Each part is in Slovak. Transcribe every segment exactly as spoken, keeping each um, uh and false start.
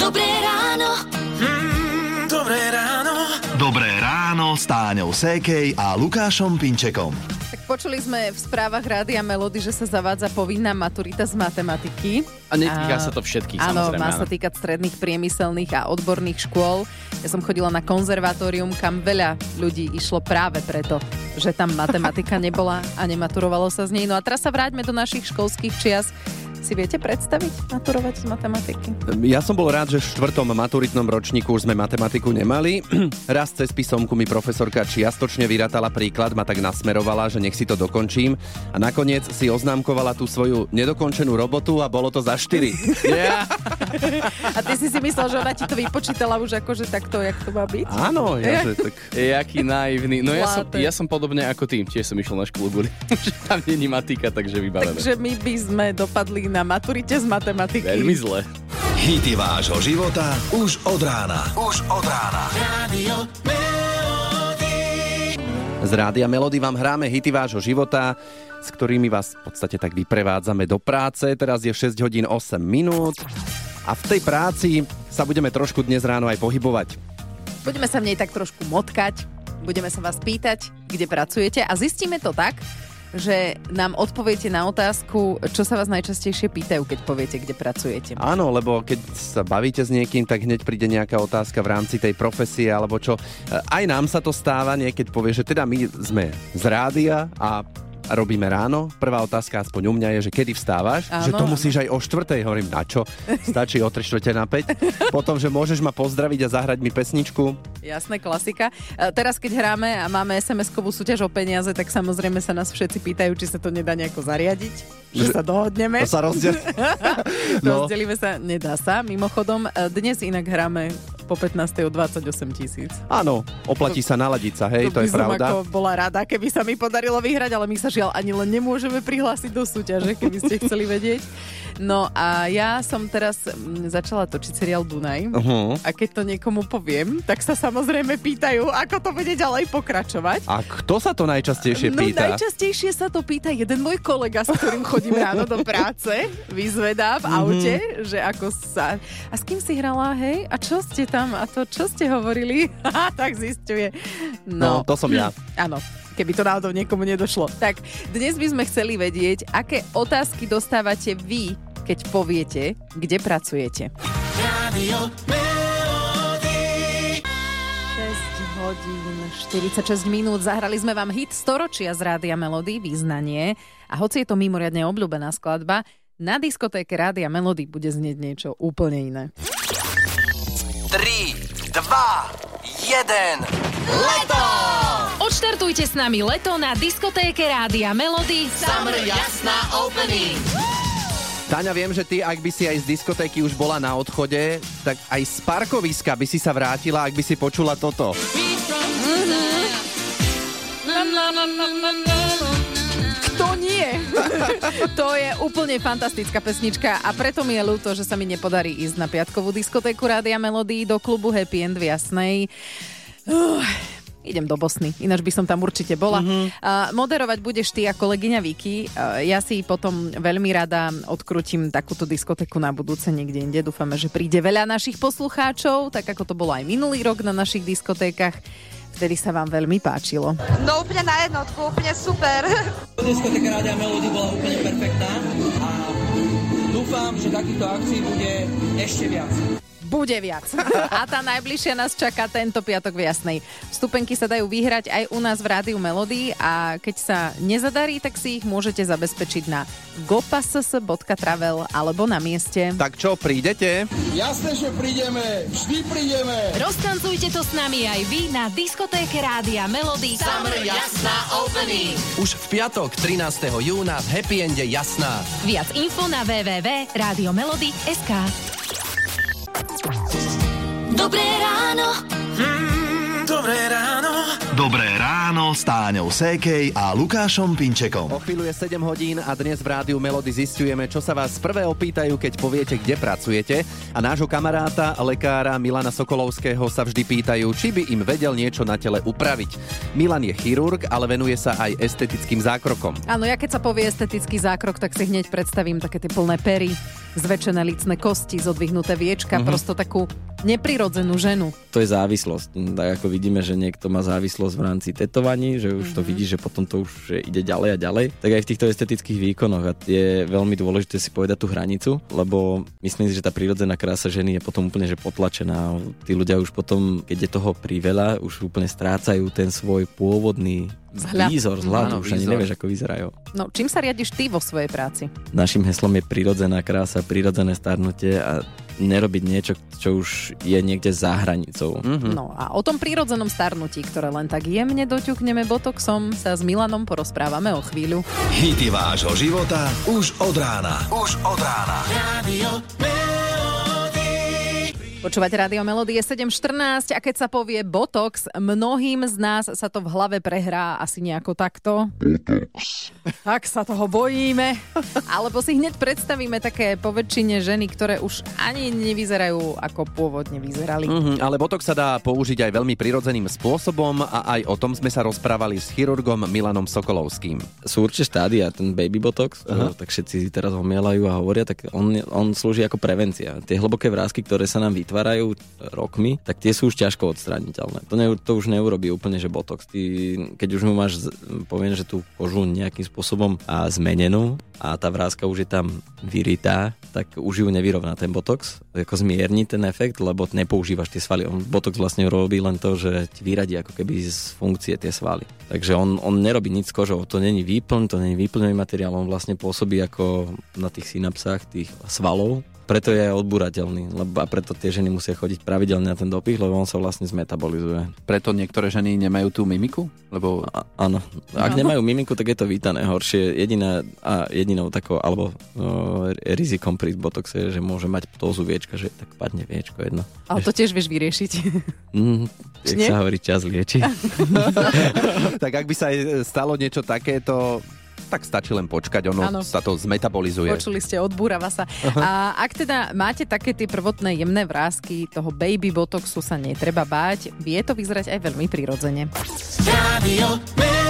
Dobré ráno. Mm, dobré ráno. Dobré ráno s Táňou Sékej a Lukášom Pinčekom. Tak počuli sme v správach Rádia Melody, že sa zavádza povinná maturita z matematiky. A netýka a... sa to všetkých, áno, samozrejme. Áno, má sa týkať stredných, priemyselných a odborných škôl. Ja som chodila na konzervatórium, kam veľa ľudí išlo práve preto, že tam matematika nebola a nematurovalo sa z nej. No a teraz sa vráťme do našich školských čias. Si viete predstaviť maturovať z matematiky? Ja som bol rád, že v štvrtom maturitnom ročníku už sme matematiku nemali. Raz cez písomku mi profesorka čiastočne vyrátala príklad, ma tak nasmerovala, že nech si to dokončím. A nakoniec si oznámkovala tú svoju nedokončenú robotu a bolo to za štyri. Yeah. A ty si si myslel, že ona ti to vypočítala už akože takto, jak to má byť? Áno, ja, že tak... Jaký naivný. No ja som, Láte. ja som podobne ako ty. Tiež som išiel na školu kvôli, že tam není matika, takže vybavené. Takže my by sme dopadli na maturite z matematiky. Veľmi zle. Hity vášho života už od rána. Už od rána. Radio Melody. Z Rádia Melody vám hráme hity vášho života, s ktorými vás v podstate tak vyprevádzame do práce. Teraz je šesť hodín osem minút a v tej práci sa budeme trošku dnes ráno aj pohybovať. Budeme sa v nej tak trošku motkať, budeme sa vás pýtať, kde pracujete a zistíme to tak, že nám odpoviete na otázku, čo sa vás najčastejšie pýtajú, keď poviete, kde pracujete. Áno, lebo keď sa bavíte s niekým, tak hneď príde nejaká otázka v rámci tej profesie, alebo čo. Aj nám sa to stáva, niekedy povie, že teda my sme z rádia a robíme ráno. Prvá otázka aspoň u mňa je, že kedy vstávaš? Áno, že to áno. musíš aj o štvrtej. Hovorím, na čo? Stačí o tri štvrte na päť. Potom, že môžeš ma pozdraviť a zahrať mi pesničku. Jasné, klasika. A teraz, keď hráme a máme es em eskovú súťaž o peniaze, tak samozrejme sa nás všetci pýtajú, či sa to nedá nejako zariadiť. Že, že sa dohodneme. To sa rozdiel... no. Rozdelíme sa. Nedá sa. Mimochodom, dnes inak hráme po pätnástej o dvadsaťosem tisíc. Áno, oplatí sa naladiť sa, hej, to, to je pravda. Ako bola rada, keby sa mi podarilo vyhrať, ale my sa žiaľ ani len nemôžeme prihlásiť do súťaže, keby ste chceli vedieť. No a ja som teraz začala točiť seriál Dunaj uh-huh. a keď to niekomu poviem, tak sa samozrejme pýtajú, ako to bude ďalej pokračovať. A kto sa to najčastejšie pýta? No najčastejšie sa to pýta jeden môj kolega, s ktorým chodím ráno do práce, vyzvedá v aute, uh-huh. že ako sa... A s kým si hrala, hej? A čo ste tam? A to, čo ste hovorili? Tak zisťuje. No, no, to som ja. Áno. Keby to náhodou niekomu nedošlo. Tak dnes by sme chceli vedieť, aké otázky dostávate vy, keď poviete, kde pracujete. Radio Melody. šesť hodín štyridsaťšesť minút. Zahrali sme vám hit storočia z Rádia Melody, Význanie. A hoci je to mimoriadne obľúbená skladba, na diskotéke Rádia Melody bude znieť niečo úplne iné. tri, dva, jeden. Leto! Odštartujte s nami leto na diskotéke Rádia Melody Summer Jasná Opening. Táňa, viem, že ty, ak by si aj z diskotéky už bola na odchode, tak aj z parkoviska by si sa vrátila, ak by si počula toto. Kto nie? To je úplne fantastická pesnička a preto mi je ľúto, že sa mi nepodarí ísť na piatkovú diskotéku Rádia Melody do klubu Happy End v Jasnej. Uh. Idem do Bosny, ináč by som tam určite bola. Uh-huh. Uh, moderovať budeš ty a kolegyňa Vicky. Uh, ja si potom veľmi rada odkrutím takúto diskotéku na budúce niekde inde. Dúfame, že príde veľa našich poslucháčov, tak ako to bolo aj minulý rok na našich diskotékach. Vtedy sa vám veľmi páčilo. No úplne na jednotku, úplne super. Diskotéka Rádia Melody bola úplne perfektná a dúfam, že takýchto akcií bude ešte viac. Bude viac. A tá najbližšia nás čaká tento piatok v Jasnej. Vstupenky sa dajú vyhrať aj u nás v Rádiu Melody a keď sa nezadarí, tak si ich môžete zabezpečiť na gopass bodka travel alebo na mieste. Tak čo, prídete? Jasné, že prídeme, vždy prídeme. Roztancujte to s nami aj vy na diskotéke Rádia Melody Summer Jasná Opening. Už v piatok trinásteho júna v Happy Ende Jasná. Viac info na w w w bodka radio melody bodka es ká. Dobré ráno. Mm, dobré ráno. Dobré ráno s s Táňou Sékej a Lukášom Pinčekom. O chvíľu je sedem hodín a dnes v Rádiu Melody zisťujeme, čo sa vás prvé opýtajú, keď poviete, kde pracujete. A nášho kamaráta, lekára Milana Sokolovského sa vždy pýtajú, či by im vedel niečo na tele upraviť. Milan je chirurg, ale venuje sa aj estetickým zákrokom. Áno, ja keď sa povie estetický zákrok, tak si hneď predstavím také tie plné pery, zväčšené lícne kosti, zodvihnuté viečka, mm-hmm. prosto takú neprirodzenú ženu. To je závislosť. Tak ako vidíme, že niekto má závislosť v rámci tetovaní, že už mm-hmm. to vidí, že potom to už ide ďalej a ďalej, tak aj v týchto estetických výkonoch a je veľmi dôležité si povedať tú hranicu, lebo myslím si, že tá prírodzená krása ženy je potom úplne že potlačená. Tí ľudia už potom, keď je toho priveľa, už úplne strácajú ten svoj pôvodný Vzhľad. výzor, vzhľad, už ani nevieš, ako vyzerajú. No, čím sa riadiš ty vo svojej práci? Naším heslom je prirodzená krása, prirodzené starnutie a nerobiť niečo, čo už je niekde za hranicou. Mm-hmm. No a o tom prírodzenom starnutí, ktoré len tak jemne doťukneme botoxom, sa s Milanom porozprávame o chvíľu. Hity vášho života už od rána. Už od rána. Radio Počúvať Rádio Melody je sedem štrnásť a keď sa povie botox, mnohým z nás sa to v hlave prehrá asi nejako takto. Botox. Tak sa toho bojíme. Alebo si hneď predstavíme také poväčšine ženy, ktoré už ani nevyzerajú ako pôvodne vyzerali. Mm-hmm, ale botox sa dá použiť aj veľmi prirodzeným spôsobom a aj o tom sme sa rozprávali s chirurgom Milanom Sokolovským. Sú určite štádia, ten baby botox, uh-huh. tak všetci teraz ho mielajú a hovoria, tak on, on slúži ako prevencia. Tie hlboké vrásky, ktoré sa nám vytvárajú rokmi, tak tie sú už ťažko odstrániteľné. To, ne, to už neurobí úplne, že botox. Ty, keď už mu máš, poviem, že tú kožu nejakým spôsobom a zmenenú a tá vrázka už je tam vyritá, tak už ju nevyrovná ten botox. Ako zmierni ten efekt, lebo nepoužívaš tie svaly. On botox vlastne robí len to, že ti vyradí ako keby z funkcie tie svaly. Takže on, on nerobí nič s kožou. To není výplň, to není výplňový materiál. On vlastne pôsobí ako na tých synapsách tých svalov. Preto je aj odbúrateľný, lebo a preto tie ženy musia chodiť pravidelne na ten dopych, lebo on sa vlastne zmetabolizuje. Preto niektoré ženy nemajú tú mimiku? Lebo... A, áno. Ak nemajú mimiku, tak je to vítané horšie. Jediná, a jedinou takou, alebo no, rizikom pri botoxe je, že môže mať ptózu viečka, že tak padne viečko jedno. Ale to tiež vieš vyriešiť. Mm, jak sa hovorí, čas lieči. Tak ak by sa aj stalo niečo takéto, tak stačí len počkať, ono ano. Sa to zmetabolizuje. Počuli ste, odbúrava sa. A ak teda máte také tie prvotné jemné vrásky, toho baby botoxu sa netreba báť, vie to vyzerať aj veľmi prirodzene. Radio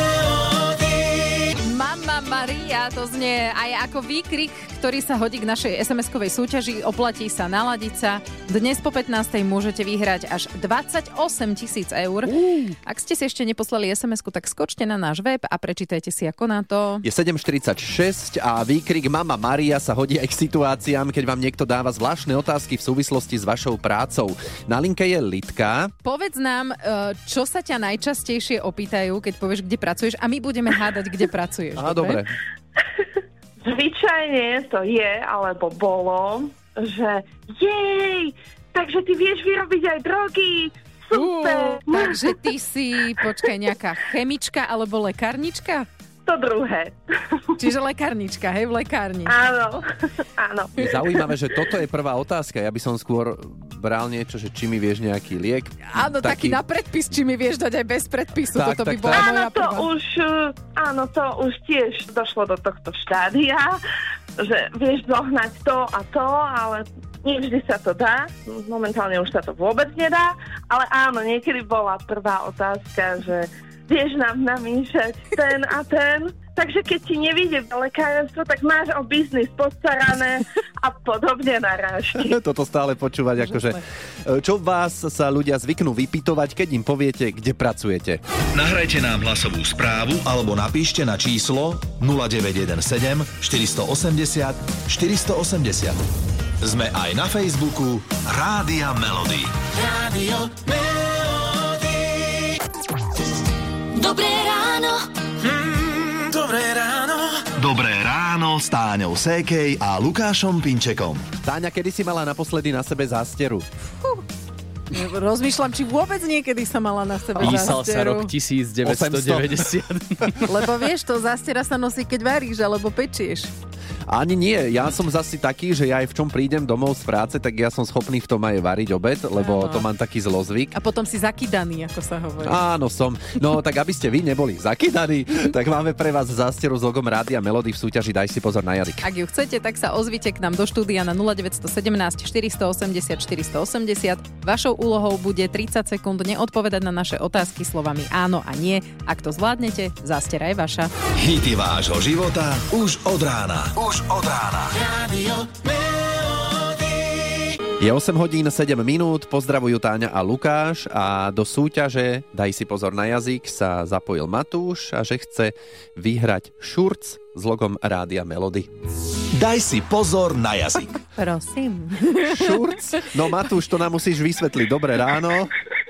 Mamma Maria, to znie aj ako výkrik, ktorý sa hodí k našej es em eskovej súťaži. Oplatí sa, naladiť sa. Dnes po pätnástej môžete vyhrať až dvadsaťosem tisíc eur. Uh. Ak ste si ešte neposlali es em esku, tak skočte na náš web a prečítajte si, ako na to. Je sedem štyridsaťšesť a výkrik Mamma Maria sa hodí aj k situáciám, keď vám niekto dáva zvláštne otázky v súvislosti s vašou prácou. Na linke je Lidka. Povedz nám, čo sa ťa najčastejšie opýtajú, keď povieš, kde pracuješ, a my budeme hádať, kde pracuješ. Á, dobre. Zvyčajne to je, alebo bolo, že jej, takže ty vieš vyrobiť aj drogy, super. Uh, takže ty si, počkaj, nejaká chemička alebo lekárnička? To druhé. Čiže lekárnička, hej, v lekárni. Áno, áno. Je zaujímavé, že toto je prvá otázka. Ja by som skôr bral niečo, že či mi vieš nejaký liek. Áno, taký, taký na predpis, či mi vieš dať aj bez predpisu. Tak, toto tak, by bola tak. moja áno, to prvá. už, áno, to už tiež došlo do tohto štádia, že vieš zohnať to a to, ale nevždy sa to dá. Momentálne už sa to vôbec nedá, ale áno, niekedy bola prvá otázka, že vieš nám namýšať ten a ten. Takže keď ti nevíde lekárenstvo, tak máš o biznis postarané a podobne narážky. Toto stále počúvať, akože čo vás sa ľudia zvyknú vypytovať, keď im poviete, kde pracujete. Nahrajte nám hlasovú správu alebo napíšte na číslo nula deväť jeden sedem štyri osem nula štyri osem nula. Sme aj na Facebooku Rádia Melody. Radio Melody. Dobré ráno. Mm, dobré ráno. Dobré ráno s Táňou Sékej a Lukášom Pinčekom. Táňa, kedy si mala naposledy na sebe zásteru? Fú. Rozmýšľam, či vôbec niekedy sa mala na sebe Písal zásteru. sa rok devätnásťstodeväťdesiat. Lebo vieš, to zástera sa nosí, keď varíš alebo pečieš. Ani nie, ja som zasi taký, že ja aj v čom prídem domov z práce, tak ja som schopný v tom aj variť obed, lebo Áno. to mám taký zlozvyk. A potom si zakydaný, ako sa hovorí. Áno, som. No, tak aby ste vy neboli zakydaní, tak máme pre vás zásteru s logom Rádia Melody v súťaži Daj si pozor na jazyk. Ak ju chcete, tak sa ozvite k nám do štúdia na nula deväť jedna sedem štyri osem nula štyri osem nula. Vašou úlohou bude tridsať sekúnd neodpovedať na naše otázky slovami áno a nie. Ak to zvládnete, zástera je vaša. Hity vášho života už od rána. Už od rána. Rádio Melody. Je osem hodín sedem minút, pozdravujú Táňa a Lukáš a do súťaže Daj si pozor na jazyk sa zapojil Matúš a že chce vyhrať šurc s logom Rádia Melody. Daj si pozor na jazyk. Prosím. Šurc? No Matúš, to nám musíš vysvetliť. Dobré ráno.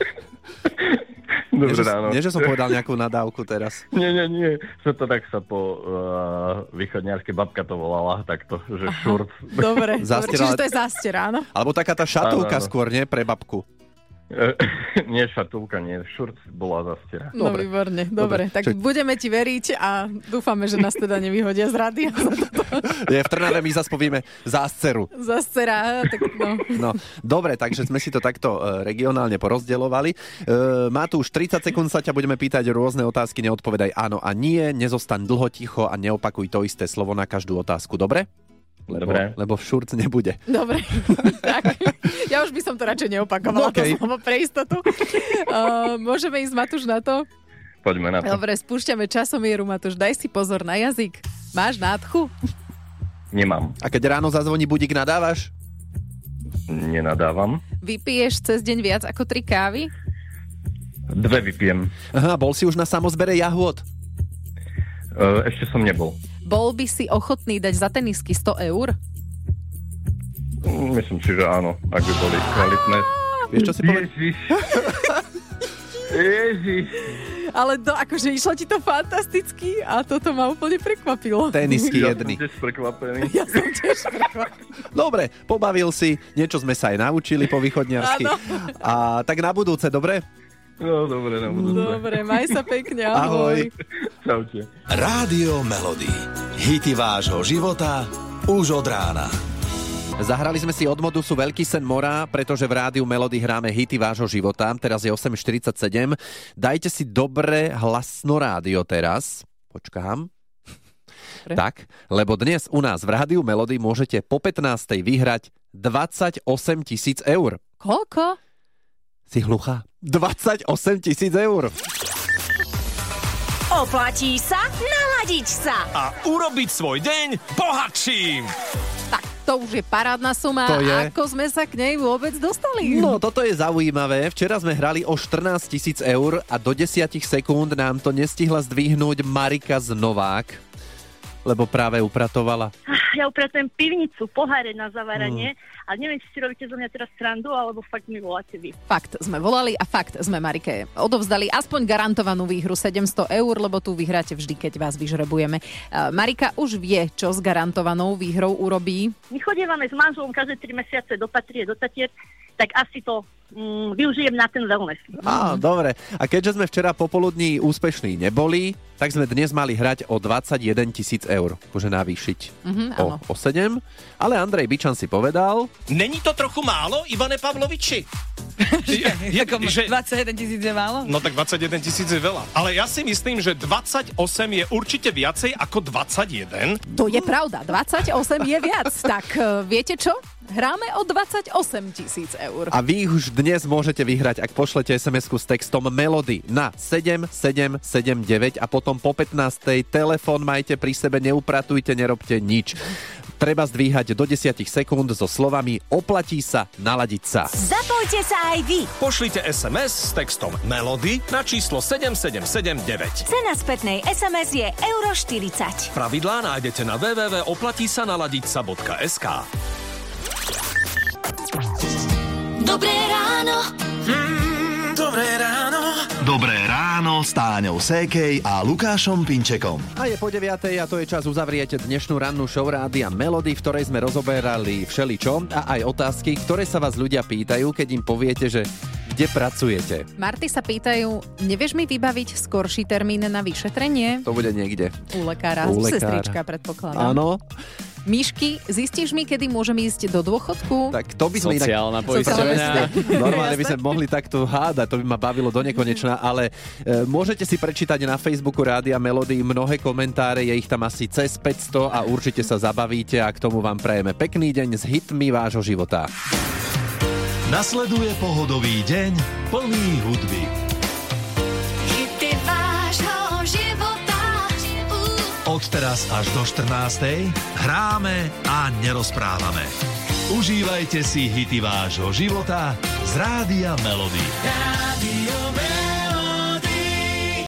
Dobré nie, ráno. Nie, že som povedal nejakú nadávku teraz. Nie, nie, nie. Že to tak sa po uh, východňarskej babka to volala, takto, že šurc. Dobre, Zastierala... čiže to je zástera, áno? Alebo taká tá šatulka áno, áno. skôr, nie? Pre babku. Nie šatulka, nie. Šurc bola zastiera. No Dobre. výborne, dobre. Tak Čo... budeme ti veriť a dúfame, že nás teda nevyhodia z rádia. Je, v Trnave my zase povieme zásceru. Zastera, tak no. No, dobre, takže sme si to takto uh, regionálne porozdeľovali. Uh, Matúš, tridsať sekúnd sa ťa budeme pýtať rôzne otázky, neodpovedaj áno a nie, nezostaň dlho ticho a neopakuj to isté slovo na každú otázku, dobre? Lebo, Dobre. lebo šurc nebude. Dobre, tak. Ja už by som to radšej neopakovala, Okay. to slovo pre istotu. Uh, môžeme ísť, Matúš, na to? Poďme na to. Dobre, spúšťame časomieru, Matúš. Daj si pozor na jazyk. Máš nádchu? Nemám. A keď ráno zazvoní budík, nadávaš? Nenadávam. Vypiješ cez deň viac ako tri kávy? Dve vypijem. Aha, bol si už na samozbere jahôd? Uh, ešte som nebol. Bol by si ochotný dať za tenisky sto eur? Myslím si, že áno, ak by boli kvalitné. Vieš, čo si povedal? Ježiš. Ježiš. Ale to, akože išlo ti to fantasticky a toto ma úplne prekvapilo. Tenisky Ja jedny. som tiež prekvapený. Ja som tiež prekvapený. Dobre, pobavil si, niečo sme sa aj naučili po východňarsky. Áno. A tak na budúce, dobre? No, dobre, na budúce. Dobre, maj sa pekne, ahoj. Ahoj. Čaute. Rádio Melody. Hity vášho života už od rána. Zahrali sme si od modusu Veľký sen mora, pretože v Rádiu Melody hráme hity vášho života. Teraz je osem štyridsaťsedem. Dajte si dobre hlasno rádio teraz. Počkám. Dobre. Tak, lebo dnes u nás v Rádiu Melody môžete po pätnástej vyhrať dvadsaťosem tisíc eur. Koľko? Si hluchá? dvadsaťosem tisíc eur. Oplatí sa naladiť sa. A urobiť svoj deň bohatším. Tak to už je parádna suma. To je. Ako sme sa k nej vôbec dostali? No, toto je zaujímavé. Včera sme hrali o štrnásť tisíc eur a do desať sekúnd nám to nestihla zdvihnúť Marika z Novák, lebo práve upratovala. Ja upratujem pivnicu, poháre na zavaranie mm. a neviem, či si robíte zo mňa teraz srandu, alebo fakt mi voláte vy. Fakt sme volali a fakt sme Marike odovzdali aspoň garantovanú výhru sedemsto eur, lebo tu vyhráte vždy, keď vás vyžrebujeme. Marika už vie, čo s garantovanou výhrou urobí. My chodievame s manželom každé tri mesiace do Patrie, do Tatier, tak asi to mm, využijem na ten wellness. Á, dobre. A keďže sme včera popoludní úspešní neboli, tak sme dnes mali hrať o dvadsaťjeden tisíc eur. Akože navýšiť Mhm, o, o sedem. Ale Andrej Bičan si povedal... Není to trochu málo, Ivane Pavloviči? je, je, že... dvadsaťjeden tisíc je málo? No tak dvadsaťjeden tisíc je veľa. Ale ja si myslím, že dvadsaťosem je určite viacej ako dvadsaťjeden. To je pravda, dvadsaťosem je viac. Tak viete čo? Hráme o dvadsaťosem tisíc eur. A vy už dnes môžete vyhrať, ak pošlete es em esku s textom Melody na sedem sedem sedem deväť a potom po pätnástej telefón majte pri sebe, neupratujte, nerobte nič. Treba zdvíhať do desať sekúnd so slovami oplatí sa naladiť sa. Zapojte sa aj vy. Pošlite es em es s textom Melody na číslo sedem sedem sedem deväť. Cena spätnej es em es je euro štyridsať. Pravidlá nájdete na w w w bodka oplatí sa naladiť sa bodka es ká. Dobré ráno. Mm, dobré ráno. Dobré ráno s Táňou Sékej a Lukášom Pinčekom. A je po deviatej a to je čas uzavrieť dnešnú rannú show Rádia Melody, v ktorej sme rozoberali všeličo a aj otázky, ktoré sa vás ľudia pýtajú, keď im poviete, že kde pracujete. Marty sa pýtajú, nevieš mi vybaviť skorší termín na vyšetrenie? To bude niekde. U lekára, U lekára. sestrička predpokladám. Áno. Myšky, zistíš mi, kedy môžem ísť do dôchodku? Tak to by sme Sociálna inak... poisťovňa. Normálne by sme mohli takto hádať, to by ma bavilo do nekonečna, ale e, môžete si prečítať na Facebooku Rádia Melody mnohé komentáre, je ich tam asi cez päťsto a určite sa zabavíte a k tomu vám prajeme pekný deň s hitmi vášho života. Nasleduje pohodový deň plný hudby. Hity vášho života. Od teraz až do štrnástej hráme a nerozprávame. Užívajte si hity vášho života z Rádia Melody. Rádio Melody.